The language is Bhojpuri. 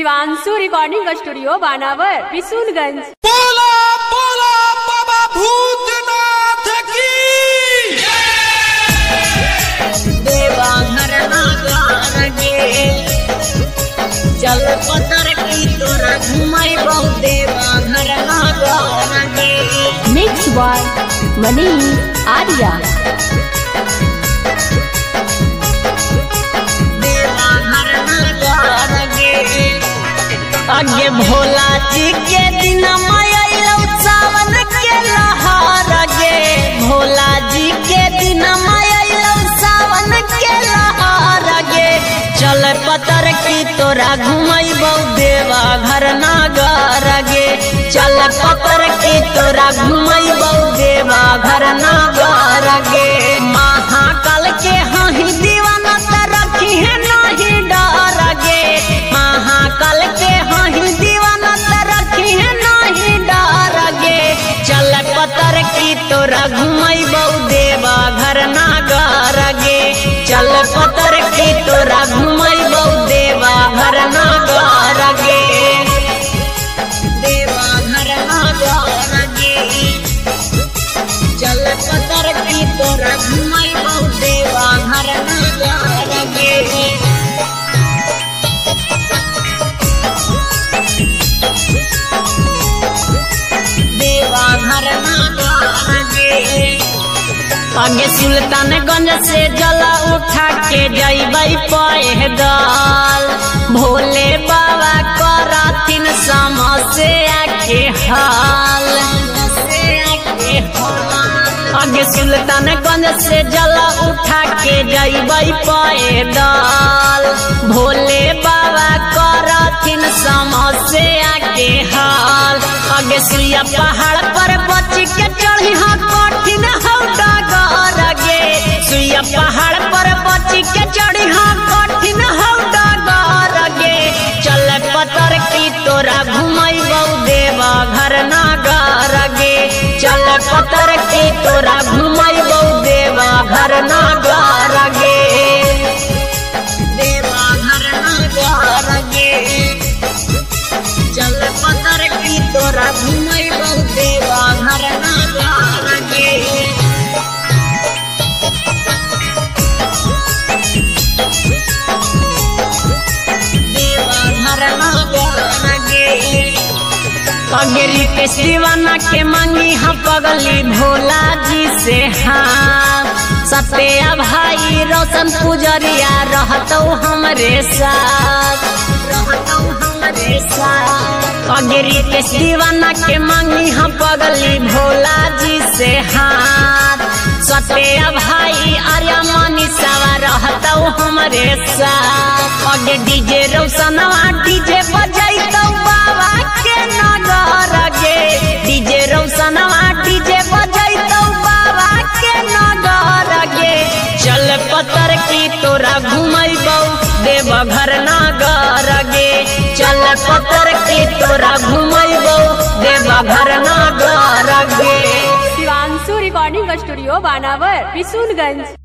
Shivanshu recording studio Banawar Bishunganj. बोला बोला बाबा भूतनाथ की देवाघर नागार गे चल पतर की तोरा घुमाई बहु देवाघर नागार गे। Mix by Manish Arya. देवाघर नागार गे आगे भोला जी के दिन माया सावन के लहार गे। भोला जी के दिन माया सावन के लहार गे चल पतर की तोरा घुमाई बहु देवाघर नागार गे। चल पतर की तोरा घुमाई बहु देवाघर नागार गे। महाकाल के हाही दीवाना रखी है नहीं डर गे। महाकाल के हाही दीवाना रखी है नहीं डर गे। चल पतर की तोरा घुमाई बहु देवाघर नागार गे। चल पतर की तोरा घुमाई बहु देवाघर नागार गे। देवाघर नागार गे चल पतर की तोरा घुमाई बहु देवाघर नागार गे। देवाघर नागार गे आगे सुल्तानगंज से जला उठा के जइबै पैदल। भोले बाबा करथिन समस्या के हाल। आगे सुल्तानगंज से जला उठा के जइबै पैदल। भोले बाबा करथिन समस्या के हाल। आगे सुइया पहाड़ पर बच के चढ़ी हाँ कठिन हौ डगर गे। सुइया पहाड़ पर बच के चढ़ी हाँ कठिन हौ डगर गे। चल पतर की तोरा घुमाई बहु देवाघर नागार गे। चल पतर की तोरा घुमाई बहु देवाघर नागार गे। देवाघर नागार गे चल पतर की तोरा घुमाई बहु देवाघर नागार गे। देवाघर नागार गे पगरी के दीवाना के मांगी हाँ पगली भोला जी से हाँ। सत्या भाई रोशन पुजरिया रहतो हमरे साथ। पगरी के दीवाना के मांगी हाँ पगली भोला जी से हाथ। सत्या भाई आर्या मनीषा रहतो हमरे साथ। अगे डीजे रोशनवा डीजे बजैतो बाबा के नगर गे। डीजे रोशनवा डीजे बजैतो बाबा के नगर गे। चल पतर की तोरा घुमाई बहु देवघर नागार गे। चल पतर की तोरा घुमाई बहु देवघर नागार गे। Shivanshu recording studio Banawar Bishunganj.